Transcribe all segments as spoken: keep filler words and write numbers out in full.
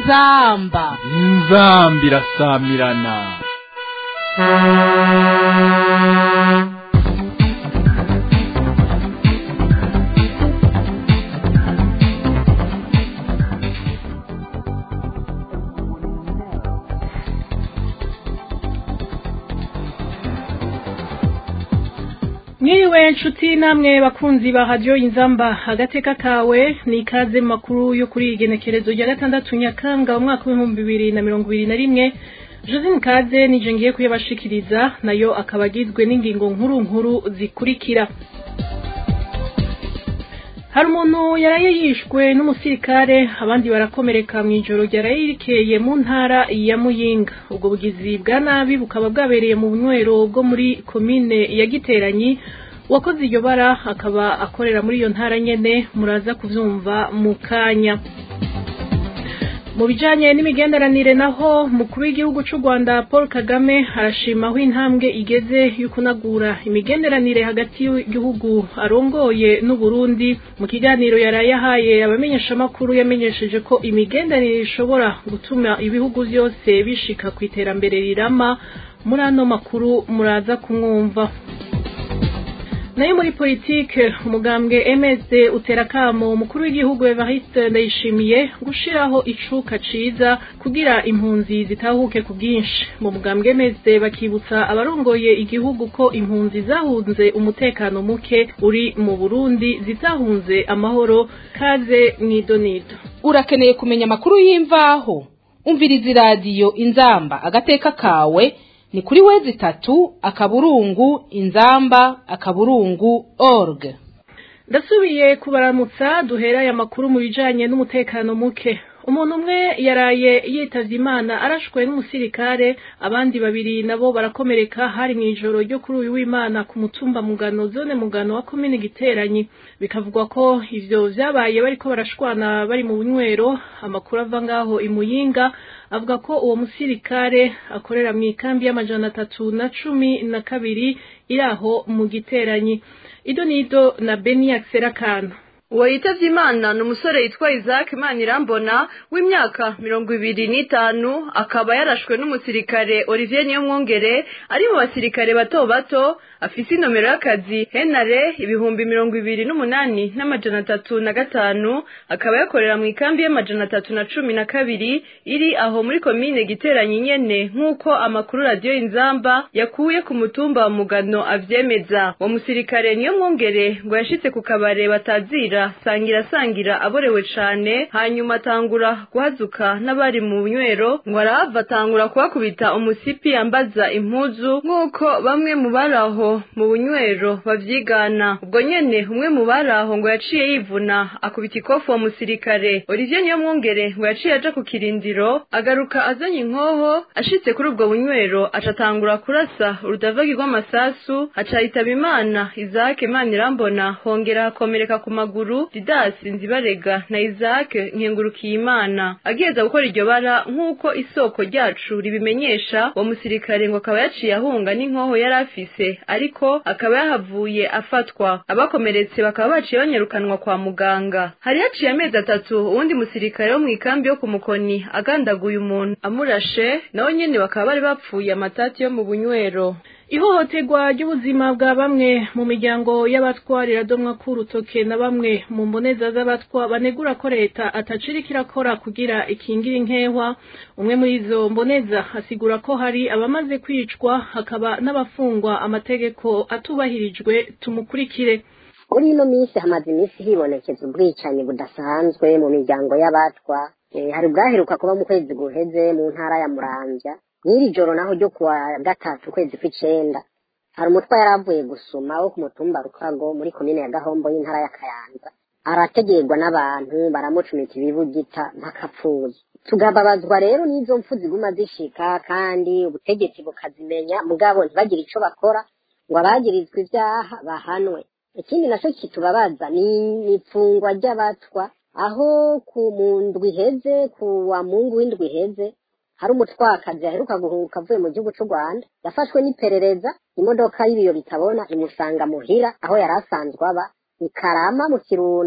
inzamba inzamba irasamirana. Mwiriwe nshuti namwe bakunzi ba radio Inzamba agateka kawe ni ikaze makuru yo kuri igenekerezo rya gatandatu Nyakanga umwaka w'ibihumbi bibiri na mirongo ibiri na rimwe. Josine Kaze nije ngiye kuyabashikiriza nayo akabagizwe n'ingingo nkuru nkuru zikurikira. Hari umuntu yaraye yishwe n'umusirikare abandi barakomereka mu ijoro ryarayirikeye mu ntara ya Muyinga. Ubwo bugizi bwa nabi bukaba bwabereye mu bunywero bwo muri komine ya Giteranyi. Wakoze iryo bara akaba akorera muri iyo ntara nyene muraza kuvyumva mu kanya. Mu bijanye n'imigenderanire naho mukuru w'igihugu cy'u Rwanda Paul Kagame arashima aho intambwe igeze y'ukunagura imigenderanire hagati y'igihugu arongoye n'u Burundi. Mu kiganiro yarayahaye abamenyesha makuru yamenyesheje ko imigenderanire ishobora gutuma ibihugu byose bishika ku iterambere rirama. Muri ano makuru muraza kumwumva. Nayo muri politike umugambwe M S D uterakamo umukuru w'igihugu Evariste Ndayishimiye gushiraho icuka ciza kugira impunzi zitahuke ku bwinshi. Mu mugambwe M S D bakibutsa abarongoye igihugu ko impunzi zahunze umutekano muke uri mu Burundi zitahunze amahoro. Kaze mwidonido. Urakeneye kumenya amakuru y'imvaho? Umviriza radio Inzamba agateka kawe ni kuri wezi tatu akaburungu inzamba akaburungu org. Ndasubiye kubaramutsa duhera ya makuru mu bijanye n'umutekano muke. Umuntu umwe yaraye yitavye Imana arashwe n'umusirikare abandi babiri nabo barakomereka hari mu ijoro ryo kuri uyu w'Imana ku mutumba Mugano zone Mugano wa komine Giteranyi. Bikavugwa ko ivyo vyabaye bariko barashwana bari mu bunywero. Amakuru ava ngaho imuyinga avuga ko uwo musirikare akorera mu ikambi y'amajana atatu na cumi na kabiri iraho mu Giteranyi. Idonido na Beni Akserakana. Uwo yitavye Imana ni umusore yitwa Isaac Manirambona w'imyaka mirongo ibiri n'itanu akaba yarashwe n'umusirikare Olivier Niyomwongere ari mu basirikare bato bato afise inomero y'akazi henare ibihumbi mirongo ibiri n'umunani n'amajana atatu na gatanu akaba yakorera mu ikambi y'amajana atatu na cumi na kabiri iri aho muri komine Giteranyi nyene nk'uko amakuru radio Inzamba yakuye ku mutumba wa Mugano avyemeza. Uwo musirikare Niyomwongere ngo yashitse ku kabare batazira sangira sangira aborewe cane hanyuma atangura guhazuka n'abari mu bunywero ngo arava atangura kubakubita umusipi yambaza impuzu nk'uko bamwe mu baraho mu bunywero bavyigana. Ubwo nyene umwe mu baraho ngo yaciye yivuna akubita ikofu wa musirikare Olivier Niyomwongere ngo yaciye aja ku kirindiro agaruka azanye inkoho ashitse kuri ubwo bunywero acatangura kurasa urudavagi rw'amasasu acayitaba Imana Isaac Manirambona hongera akomereka ku maguru Didas Nzibarega na Isaac Nkengurukiye Imana. Ageza gukora iryo bara nk'uko isoko ryacu ribimenyesha uwo musirikare ngo akaba yaciye ahunga n'inkoho yari afise ariko akaba yahavuye afatwa. Abakomeretse bakaba baciye banyarukanwa kwa muganga. Hari haciye amezi atatu uwundi musirikare wo mu ikambi yo ku Mukoni agandaguye umuntu amurashe nawe nyene bakaba bari bapfuye amatati yo mu bunywero. Ihohoterwa ry'ubuzima bwa bamwe mu miryango y'abatwa riradomwa ku rutoke na bamwe mu mboneza z'abatwa banegura ko leta atacirika irakora kugira ikingira inkehwa. Umwe muri izo mboneza asigura ko hari abamaze kwicwa hakaba n'abafungwa amategeko atubahirijwe. Tumukurikire. Muri ino minsi hamaze iminsi hibonekeza ubwicanyi budasanzwe mu miryango y'abatwa. E, hari bwaheruka kuba mu kwezi guheze mu ntara ya Muramvya. Nyiri joro naho ryo kuwa gatatu kwezi kw'icenda hari umutwa yaravuye gusuma wo ku mutumba Rukago muri komine ya Gahombo y'intara ya Kayanza arategerwa n'abantu baramucumita ibibugita ntakapfuye. Tugababazwa rero n'izo mpfu ziguma zishika kandi ubutegetsi bukazimenya mugabo ntibagire ico bakora ngo abagirizwe ivyaha bahanwe. Ikindi naco kitubabaza ni ipfungwa ry'abatwa aho ku mundwi heze ku wa Mungu w'indwi heze hari umutwakazi aheruka guhunguka avuye mu gihugu cy'u Rwanda yafashwe n'iperereza imodoka y'ibiyo bitabona imusanga muhira aho yari asanzwe aba Ikarama mu Kirundo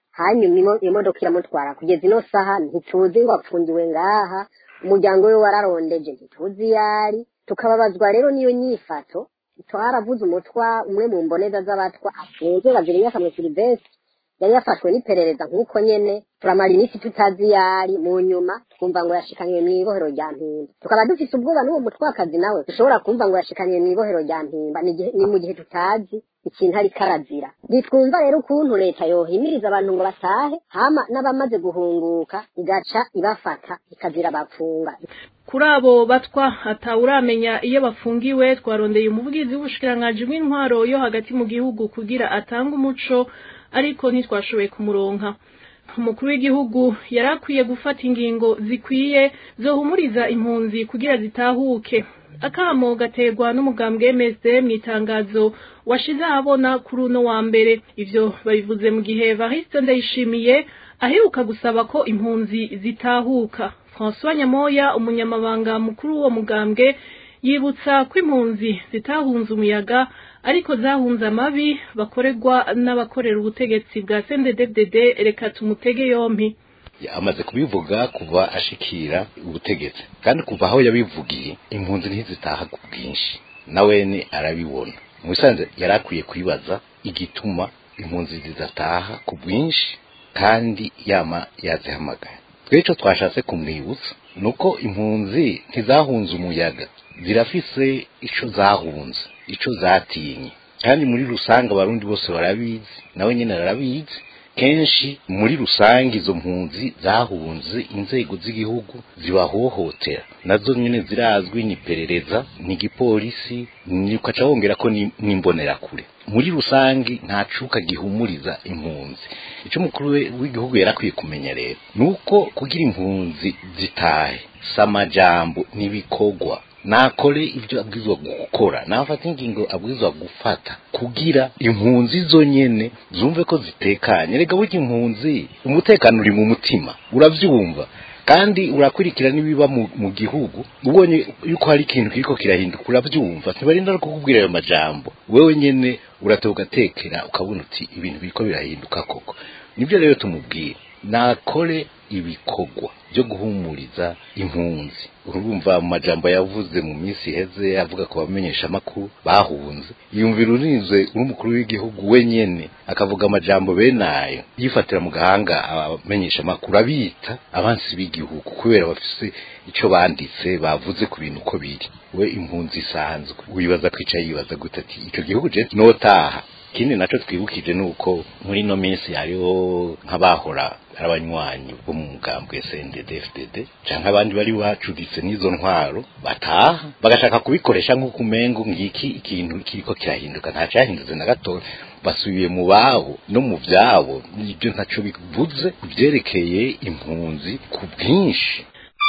hanyuma imodoka iramutwara kugeza ino saha ntituzi ngo apfundiwe ngaha umuryango we wararondeje ntituzi yari tukababazwa rero niyo nyifato twaravuze umutwa umwe mu mboneza z'abatwa afunzwe bazirinya kamwe Silvestre yari yafashwe n'iperereza nk'uko nyene turamara iminsi tutazi yari mu nyuma twumva ngo yashikanywe mu ibohero rya Mpimba tukaba dufise ubwoba n'uwo mutwakazi nawe dushobora kumva ngo yashikanywe mu ibohero rya Mpimba ni mu gihe tutazi ikintu ari karazira bitwumva rero ukuntu leta yohimiriza abantu ngo batahe hama n'abamaze guhunguka igaca ibafata ikazira bapfunga kuri abo batwa atawuramenya iyo bafungiwe twarondeye umuvugizi w'ubushikiranganji bw'intwaro yo hagati mu gihugu kugira atanga umuco ariko ntitwashoboye kumuronka umukuru w'igihugu yarakwiye gufata ingingo zikwiye zohumuriza impunzi kugira zitahuke akamo gaterwa n'umugambwe M S D mu itangazo washize abona kuri uno wa mbere ivyo babivuze mu gihe Evariste Ndayishimiye aheruka gusaba ko impunzi zitahuka François Nyamoya umunyamabanga mukuru wo mugambwe yibutsa ko impunzi zitahunze umuyaga ariko zahunze amabi bakorerwa n'abakorera ubutegetsi bwa C N D D F D D reka tumutege yompi amaze kubivuga kuva ashikira ubutegetsi kandi kuva aho yabivugiye impunzi ntizitaha ku bwinshi nawe ni arabibona musanze yarakwiye kwibaza igituma impunzi zidataha ku bwinshi kandi yama yazihamagaye tweco twashatse kumwibutsa nuko impunzi ntizahunze umuyaga zirafise ico zahunze ico zatinye kandi muri rusanga abarundi bose barabizi nawe nyene arabizi kenshi muri rusange izo mpunzi zahunze inzego z'igihugu zibahohotera nazo nyene zirazwi ni perereza ni gipolisi ni ukaca wongera ko ni nimbonera kure muri rusange nta cuka gihumuriza impunzi ico mukuru w'igihugu yarakwiye kumenya rero nuko kugira impunzi zitahe samajambo nibikogwa nakore ibyo abwizwa gukora nafata ingingo abwizwa gufata kugira impunzi zonyene zumve ko zitekanye rega burya impunzi umutekano uri mu mutima uravyumva kandi urakurikira nibiba mu, mu gihugu ubonye yuko hari ikintu kiriko kirahinduka uravyumva ntibarinda no kukubwira ayo majambo wewe nyene uratoka tekera ukabona uti ibintu biriko birahinduka koko nibyo rero tumubwira nakore ibikogwa byo guhumuriza impunzi urumva mu majambo yavuze mu minsi heze avuga ko bamenyesha makuru bahunze yumvira urinzwe urumukuru w'igihugu wenyene akavuga amajambo benayo yifatira mu gahanga abamenyesha makuru abita abansi b'igihugu kubera bafise ico banditse bavuze ku bintu ko biri we impunzi isanzwe wibaza kwica yibaza gutati ico gihugu je notaha kindi naco twibukije nuko muri no minsi hariho nk'abahora abanywanyi bo mu mugambwe C N D D F D D canke abandi bari bacuritse n'izo ntwaro bataha bagashaka kubikoresha nk'uko umengo ngiki ikintu kiriko kirahinduka nta cyahinduze na gato basubiye mu baho no mu vyabo ibyo ntaco bivuze byerekeye impunzi ku bwinshi.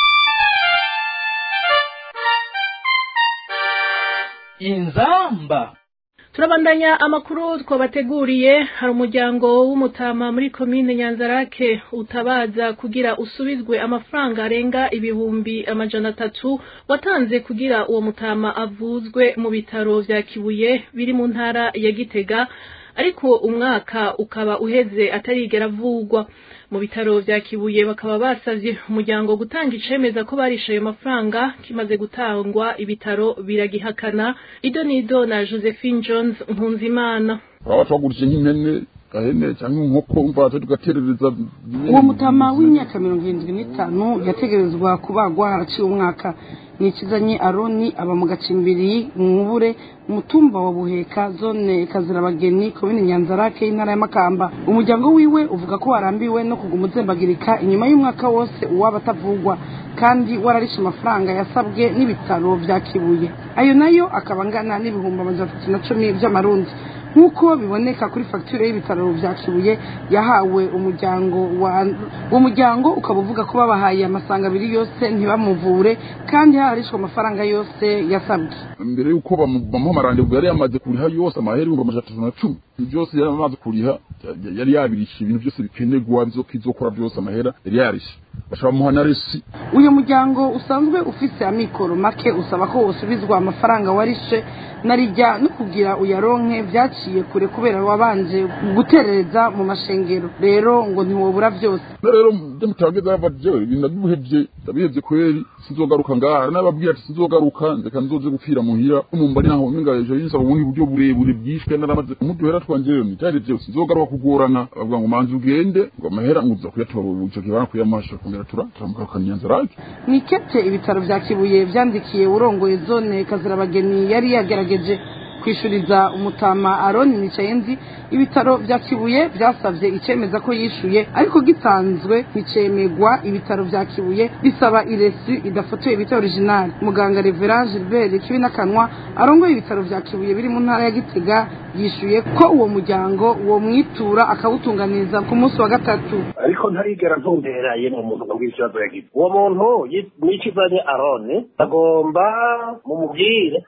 Inzamba turabandanya amakuru twabateguriye hari umuryango w'umutama muri komine Nyanzarake utabaza kugira usubizwe amafaranga arenga ibihumbi amajana atatu watanze kugira uwo mutama avuzwe mu bitaro vya Kibuye biri mu ntara ya Gitega ariko umwaka ukaba uheze atarigera avugwa mu bitaro vya Kibuye bakaba basavye umuryango gutanga icemeza ko barishaye amafaranga kimaze gutangwa ibitaro biragihakana idonido na Josephine Jones Mpunzimana abatwagurishe nk'impene gahene cyangwa inkoko umva tugaterereza uwo mutama w'imyaka mirongo irindwi n'itanu yategerezwa kubagwa haraciye umwaka nikizanye Aroni aba mu gacimbiri mwubure umutumba wa Buheka zone Kazirabageni komine Nyanzarake intara ya Makamba umuryango wiwe uvuga ko warambiwe no kuguma uzembagirika inyuma y'umwaka wose uwabatavugwa kandi wararisha amafaranga yasabwe n'ibitaro vya Kibuye ayo nayo akabangana n'ibihumbi amajana atatu na cumi by'amarundi nkuko biboneka kuri facture y'ibitaro vya Kibuye yahawe umuryango wa umuryango ukabuvuga ko babahaye amasanga abiri yose ntibamuvure kandi harishwe amafaranga yose yasabwe mbere yuko bamuha marande bwari yamaze kuriha yose amaheri ngo amajana atatu na cumi byose yari amaze kuriha yari yabirisha ibintu byose bikenerwa byo kizokora byose amahera yari yarisha bashaba muhana resi. Uyu muryango usanzwe ufise amikoro make usaba ko usubizwa amafaranga warishe narijya no kugira uyaronke byaciye kure kubera wabanje guterereza mu mashengero rero ngo ntiwobura byose. Rero ndamutageza abavyo ibintu bibuhevye ndabihevye kweri sinzogaruka ngara nababwira ati sinzogaruka ndeka nzoze gupfira muhira umumba naho ningaje yinsaba ubundi buryo burebure bwishwe naramaze kumuduhera twanje rero nitari byo sinzogaruka kugorana bavuga ngo manzi ugende ngo amahera nguza kuyatora ubuco kibana kuyamasha kumera tura turamuka nyanza rake. Nikete ibitaro vya Kibuye vyandikiye urongoye zone Kazirabageni yari yagerageje kwishuriza umutama Aroni Nicayenzi ibitaro vya Kibuye byasavye icemeza ko yishuye ariko gitanzwe nicemegwa ibitaro vya Kibuye bisaba iresi idafotoye ibitaro original. Muganga Reverend Gilbert Kibinakanwa arongoye ibitaro vya Kibuye biri mu ntara ya Gitega yishuye ko uwo muryango uwo mwitura akawutunganiza ku munsi wa gatatu ariko ntarigera ntumberaye mu muntu ngw'ikibazo yagize uwo muntu n'ikizanye Aroni agomba mu mubwire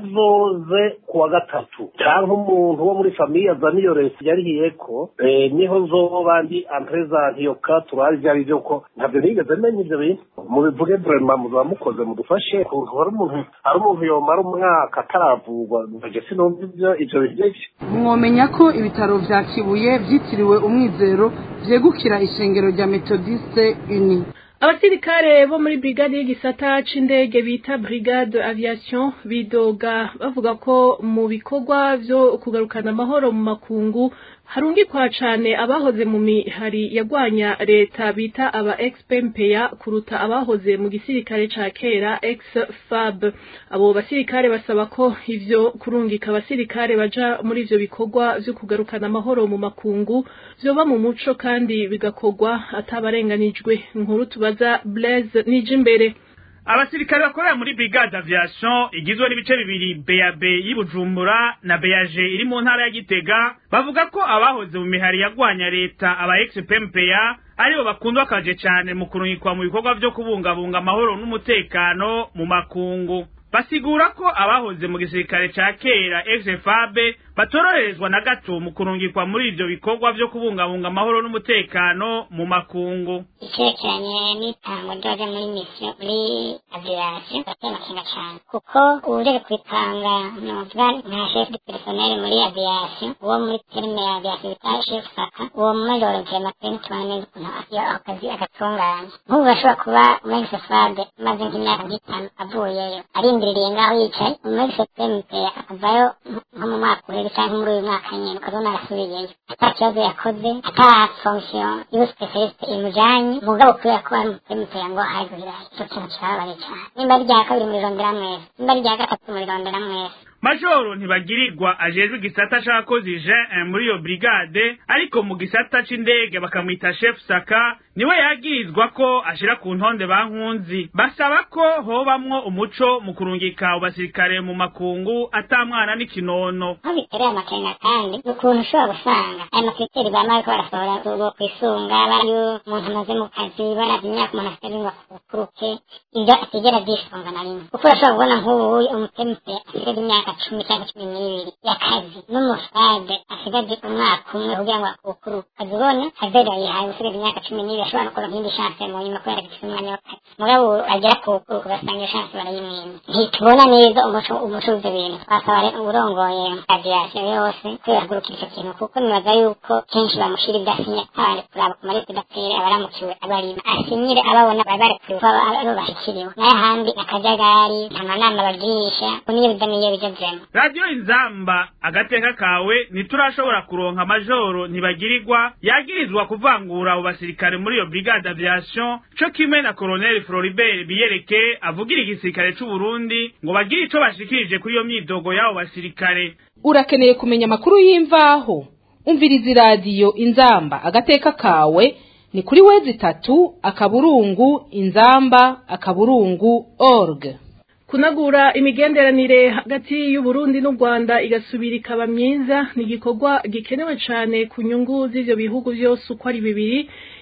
azoze kuwa gatatu cyangwa umuntu wo muri famiye azana iyo resi yarihiyeko eh, niho nzoba ndi ampresenti yo ka turazi ari byo ko ntabyo nigeze menya ibyo bintu mubivuge vraiment muzaba mukoze mudufashe kuntu hari umuntu hari umuntu yomara umwaka ataravugwa nje sinumva ibyo ibyo bijye. Mwomenya ko ibitaro vya Kibuye vyitiriwe umwizero vyegukira ishengero rya Methodiste Uni. Abasirikare bo muri brigade y'igisata c'indege bita brigade aviation bidoga bavuga ko mu bikorwa vyo kugarukana amahoro mu makungu harungikwa cane abahoze mu mihari yagwanya leta bita aba ex-Pempeya kuruta abahoze mu gisirikare ca kera ex-F A B. Abo basirikare basaba ko ivyo kurungika abasirikare baja muri ivyo bikorwa vyo kugarukana amahoro mu makungu vyoba mu muco kandi bigakorwa atabarenganijwe. Inkuru tubaza Blaise Nijimbere. Abasirikare bakorera muri brigade aviation igizwe n'ibice bibiri B A B y'Ibujumbura na B A G iri mu ntara ya Gitega bavuga ko abahoze mu mihari yagwanya leta aba ex-Pempeya aribo bakundwa kaje cyane mu kurungikwa mu bikorwa byo kubungabunga amahoro n'umutekano mu makungu. Basigura ko abahoze mu gisirikare ca kera ex-F A B batororezwa na gato mu kurungikwa muri ivyo bikorwa vyo kubungabunga amahoro n'umutekano mu makungu. Icyerekeranye n'itango ryaje muri mission muri aviation batema kinga cyane kuko uje kwitanga n'ubwa nka chef de personnel muri aviation uwo muri terme ya aviation bita chef saka uwo major Jema Pentwane ya akazi agatunganya nk'ubu bashobora kuba muri F A B maze nk'imyaka itanu avuyeyo arindiriye ngaho yicaye muri Pempeya akavayo nko mu mwaka cyangwa muri uyu mwaka nyine ukazona arasubiyeyo atakibazo yakoze ata fonction yo specialist imujanye mugabo kubera ko ari Pempeya ngo ahagurira icyo kintu cyabaye cyane nimba rya kabiri muri rondera mwese nimba rya gatatu muri rondera mwese. Majoro ntibagirirwa ajejwe igisata c'abakozi Jean muri iyo brigade ariko mu gisata c'indege bakamwita chef Saka niwe yagirizwa ko ashira ku ntonde bankunzi basaba ko hobamwo umuco mu kurungika abasirikare mu makungu atamwana n'ikinono. Habitereye amakenga kandi ukuntu ushobora gusanga aya makriteri bamaye ko barasohora uwo kwisunga bariyo umuntu amaze mu kazi baravye imyaka umuntu afite ngo akuruke ibyo atigera byisonga na rimwe kuko urashobora kubona nk'ubu umutempe afite imyaka cumi cyangwa cumi n'ibiri y'akazi n'umusade asigaje umwaka umwe kugira ngo akuruke azibone azera yihaye usigaje imyaka cumi n'ibiri ashobora no kuronka indi chance mu nyuma kubera gifite umwanya w'akazi mugabo agera kukuruka ugasanga chance barayimwima. Ntitubona neza umuco umuco w'ibyo bintu twasaba rero uburongoye aviation yose kwihagurukira icyo kintu kuko nibaza yuko kenshi bamushira idasinya kandi kuraba ku marete datere abaramukiwe abarima asinyire ababona babarekure ko abo bashikiriwe naye handi akajagari nta manama bagirisha niyo bidaniye bijejemo. Radio Inzamba agateka kawe niturashobora kuronka majoro ntibagirirwa yagirizwa kuvangura abo basirikare muri iyo brigade aviation cyo kimwe na Colonel Floribert Biyereke avugira igisirikare c'u Burundi ngo bagire ico bashikirije kuri iyo myidogo yabo basirikare. Urakeneye kumenya makuru y'imvaho umviriza radio Inzamba agateka kawe ni kuri wezi tatu akaburungu inzamba akaburungu org. Kunagura imigenderanire hagati y'u Burundi n'u Rwanda igasubira ikaba myiza ni igikorwa gikenewe cyane ku nyungu z'ivyo bihugu byose uko ari bibiri.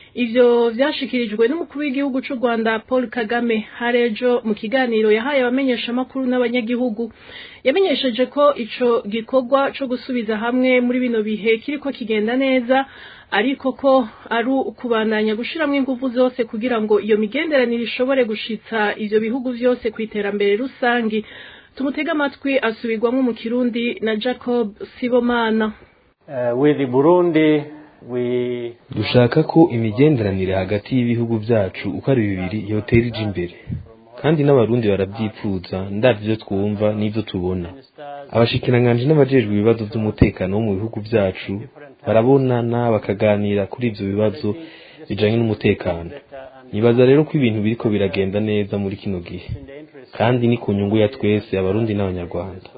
ivyo vyashikirijwe n'umukuru w'igihugu c'u Rwanda Paul Kagame harejo mu kiganiro yahaye abamenyesha makuru n'abanyagihugu. Yamenyesheje ko ico gikorwa co gusubiza hamwe muri bino bihe kiriko kigenda neza, ariko ko ari ukubandanya gushiramwo ingufu zose kugira ngo iyo migenderanire ishobore gushitsa ivyo bihugu vyose kwiterambere rusangi. Tumutega amatwi asubirwamwo mu Kirundi na Jacob Sibomana. Uh, with Burundi we dushaka ko imigenderanire hagati y'ibihugu byacu uko ari bibiri yotera ije imbere, kandi n'abarundi barabyipfuza ndavye ivyo twumva n'ivyo tubona. Abashikiranganje n'abajejwe ibibazo by'umutekano wo mu bihugu byacu barabonana bakaganira kuri ivyo bibazo bijanye n'umutekano. Nibaza rero ko ibintu biriko biragenda neza muri kino gihe, kandi ni ku nyungu ya twese abarundi n'abanyarwanda.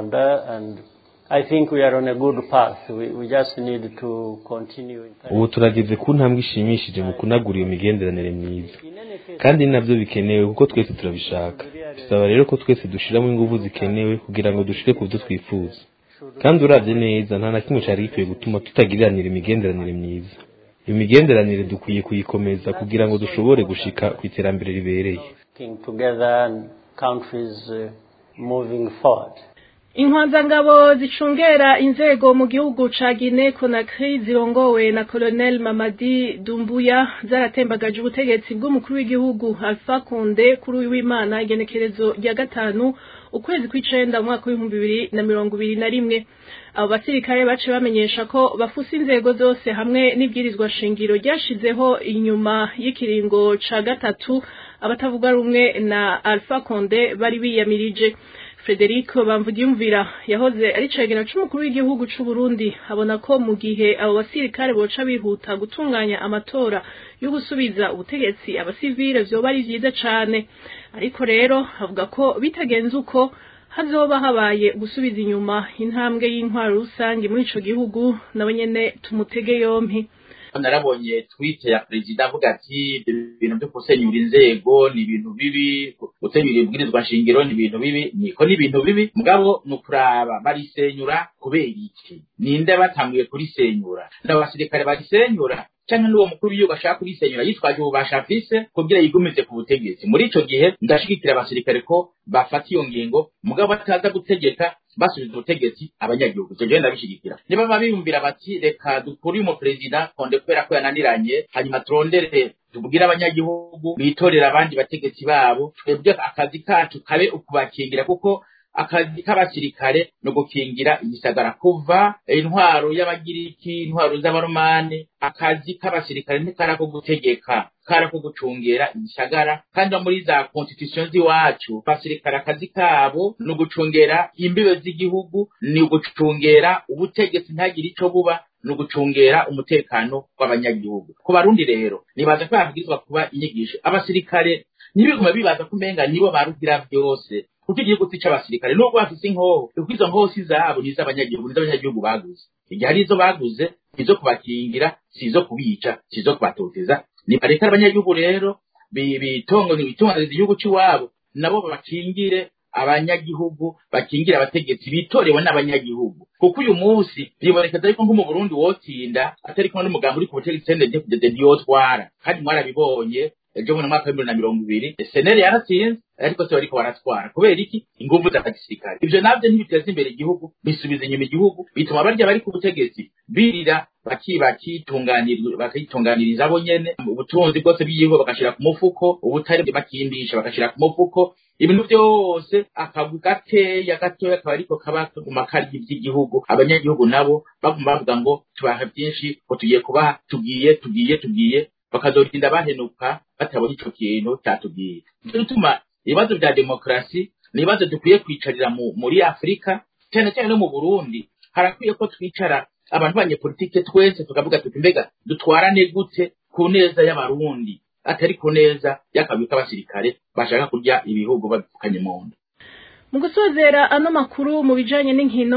I think we are on a good path. We, we just need to continue. Ubu turageze ku ntambwe ishimishije mu kunagura iyo migenderanire myiza, kandi navyo bikenewe kuko twese turabishaka. Bisaba rero ko twese dushiramo ingufu zikenewe kugira ngo dushike ku byo twifuza, kandi uravye neza nta na kimwe cari gikwiye gutuma tutagiriranira imigenderanire myiza. Iyo migenderanire dukwiye kuyikomeza kugira ngo dushobore gushika ku iterambere ribereye. Together and countries uh, moving forward. Intwazangabo zicungera inzego mu gihugu ca Guinea Conakry zirongowe na Colonel Mamadi Doumbouya zaratembagaje ubutegetsi bw'umukuru w'igihugu Alpha Condé kuri w'Imana igenekerezo rya gatanu ukwezi kw'icenda mwaka w'ibihumbi bibiri na mirongo ibiri na rimwe. Abo basirikare bace bamenyesha ko bafusa inzego zose hamwe n'ibwirizwa shingiro ryashizeho inyuma y'ikiringo ca gatatu abatavuga rumwe na Alpha Condé bari biyamirije. Federico Bamvugiyumvira yahoze ari cegera c'umukuru w'igihugu c'u Burundi abona ko mu gihe abo basirikare boca bihuta gutunganya amatora yo gusubiza ubutegetsi abasivile vyoba ari vyiza cane, ariko rero avuga ko bitagenze uko hazoba habaye gusubiza inyuma intambwe y'intwaro rusange muri ico gihugu. Nabo nyene tumutege yompi. Narabonye tweet ya perezida avuga ati ibintu byo kusenyura inzego ni ibintu bibi, gusenyura ibwirizwa shingiro ni ibintu bibi. Niko ni ibintu bibi, mugabo nukuraba barisenyura kubera iki? Ninde batanguye kurisenyura? N'abasirikare barisenyura cyane n'uwo mukuru w'igihugu ashaka kurisenyura yitwaje ububasha afise kugira yigumize ku butegetsi. Muri ico gihe ndashigikira abasirikare ko bafata iyo ngingo, mugabo bataza gutegeka basubiza ubutegetsi abanyagihugu. Ivyo je ndabishigikira. Niba babiyumvira bati reka dukuri mu president Condé kubera ko yananiranye, hanyuma turondere tubwira abanyagihugu bitorera abandi bategetsi babo, twebwe akazi kacu kabe ukubakingira, kuko akazi k'abasirikare no gukingira igisagara kuva intwaro y'abagiriki, intwaro z'abaromani. Akazi k'abasirikare ntikara ko gutegeka, kara ko gucungera igisagara, kandi muri za constitution z'iwacu abasirikare akazi kabo no gucungera imbibe z'igihugu, ni ugucungera ubutegetsi ntagire ico buba, no gucungera umutekano w'abanyagihugu. Ku Barundi rero nibaza ko yabwirizwa kuba inyigisho abasirikare nibiguma bibaza kumenga nibo barugira byose, kuko igihugu tica abasirikare nubwo bafise inkoho, kuko izo nkoho si zabo ni z'abanyagihugu, ni z'abanyagihugu baguze. Igihe ari izo baguze izo kubakingira, si izo kubica, si izo kubatoteza. Nibareka abanyagihugu rero bitongo ni bitunganyiriza igihugu cy'iwabo, nabo babakingire abanyagihugu, bakingira abategetsi bitorewe n'abanyagihugu. Kuko uyu munsi bibonekeza yuko nko mu Burundi wotinda atari kumwe n'umugambi uri ku butegetsi sendede de diotwara, kandi mwarabibonye ejo mu mwaka wa bibiri na mirongo ibiri senere yaratsinze, ariko se bariko baratwara kubera iki? Inguvu za gisirikare. Ivyo navyo ntibiteza imbere igihugu, bisubiza inyuma igihugu, bituma barya bari ku butegetsi birira bakitunganiriza bakitunganiriza abo nyene, ubutunzi bwose bw'igihugu bakashira ku mufuko, ubutari bakindisha bakashira ku mufuko, ibintu byose akagu gateya gatoya akaba ariko kaba ku makaryi by'igihugu. Abanyagihugu nabo baguma bavuga ngo tubaha byinshi, ko tugiye kubaha, tugiye tugiye tugiye bakazorinda bahenuka batabona ico kintu cyatubwiye. Bituma ibibazo bya demokrasi ni ibibazo dukwiye kwicarira mu muri Afrika, cyane cyane no mu Burundi. Harakwiye ko twicara abantu banyepolitike twese tukavuga tuti mbega dutwarane gute ku neza y'abarundi, atari ku neza y'akabi k'abasirikare bashaka kurya ibihugu babikanye mu nda. Mu gusozera ano makuru mu bijanye n'inkino,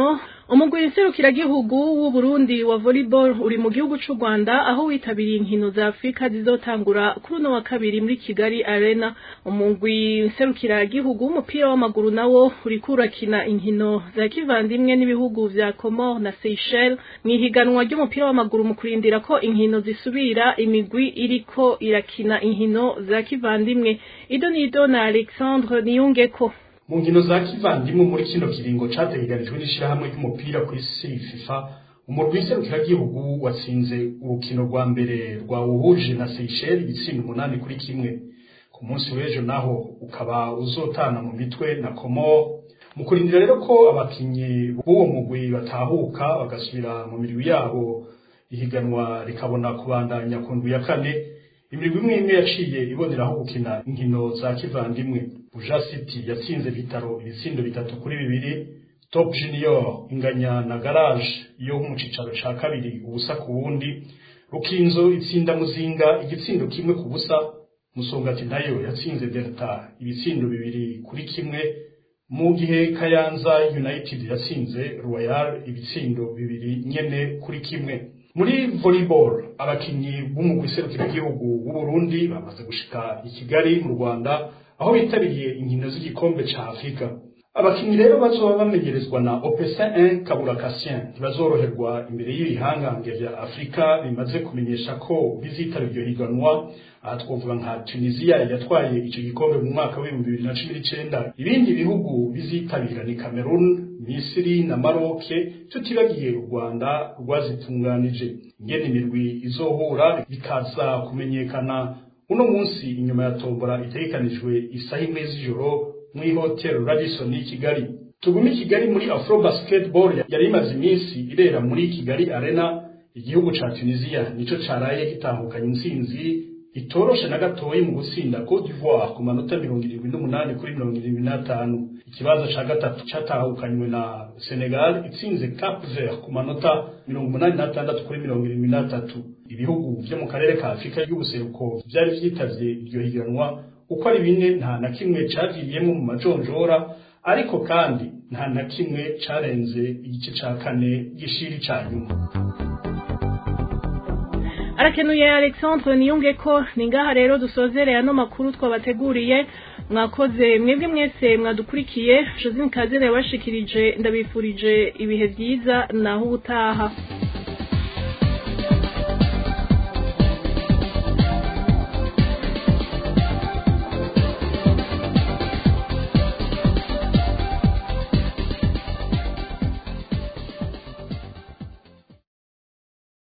umugwi nserukiragihugu w'u Burundi wa volleyball uri mu gihugu c'u Rwanda aho witabiriye inkino za Afrika zizotangura kuri uno wa kabiri muri Kigali Arena. Umugwi nserukiragihugu w'umupira w'amaguru nawo uriko urakina inkino za kivandimwe n'ibihugu vya Comores na Seychelles mwihiganwa ry'umupira w'amaguru mu kurindira ko inkino zisubira imigwi iriko irakina inkino za kivandimwe. Idonido na Alexandre Niyungeko. Mu nkino za kivandimwe muri kino kiringo categekanijwe n'ishirahamwe ry'umupira ku isi FIFA, umurwi nserukiragihugu watsinze urukino rwa mbere rwawuhuje na Seychelles ibitsindo umunani kuri kimwe. Ku munsi w'ejo naho ukaba uzotana mu mitwe na Comores. Mu kurindira rero ko abakinyi b'uwo mugwi batahuka bagasubira mu mirwi yabo, ihiganwa rikabona kubandanya ku ndwi ya kane, imirwi imwe imwe yaciye iboneraho gukina inkino za kivandimwe. Buja City yatsinze Vitaro ibitsindo bitatu kuri bibiri, Top Junior inganya na Garage yo mu cicaro ca kabiri ubusa ku wundi, Rukinzo itsinda Muzinga igitsindo kimwe ku busa, Musongati nayo yatsinze Delta ibitsindo bibiri kuri kimwe, mu gihe Kayanza United yatsinze Royal ibitsindo bibiri nyene kuri kimwe. Muri volleyball abakinyi b'umugwi serukiragihugu w'u Burundi bamaze gushika i Kigali mu Rwanda aho bitabiriye inkino z'igikombe ca Afrika. Abakinyi rero bazoba bamenyerezwa na O P C un Kabura Cassien ntibazoroherwa imbere y'ibihangange vya Afrika bimaze kumenyesha ko bizitabira iryo higanwa. Aha twovuga nka Tunisia yatwaye ico gikombe mu mwaka w'ibihumbi bibiri na cumi n'icenda. Ibindi bihugu bizitabira ni Cameroon, Misiri na Maroc, tutibagiye u Rwanda rwazitunganije. Ingene imirwi izohura bikaza kumenyekana uno munsi inyuma ya tombora itegekanijwe isaha imwe z'ijoro muri Hotel Radisson i Kigali. Tugumi Kigali muri Afro Basketball yari imaze iminsi irera muri Kigali Arena. Igihugu ca Tunisia nico caraye gitahukanye intsinzi itoroshe na gatoyi mu gutsinda Cote d'Ivoire ku manota mirongo irindwi n'umunani kuri mirongo irindwi n'atanu. Ikibazo ca gatatu catahukanywe na Senegal itsinze Cap Vert ku manota mirongo umunani n'atandatu kuri mirongo irindwi n'atatu. Ibihugu vyo mu karere ka Afrika y'ubuseruko vyari vyitavye iryo higanwa uko ari bine, nta na kimwe cagiyemo mu majonjora, ariko kandi nta na kimwe carenze igice ca kane gishiri ca nyuma. Arakenuye Alexandre Niyungeko. Ningaha rero dusozereye ano makuru twabateguriye. Mwakoze mwebwe mwese mwadukurikiye. Josine Kazere washikirije, ndabifurije ibihe byiza naho utaha.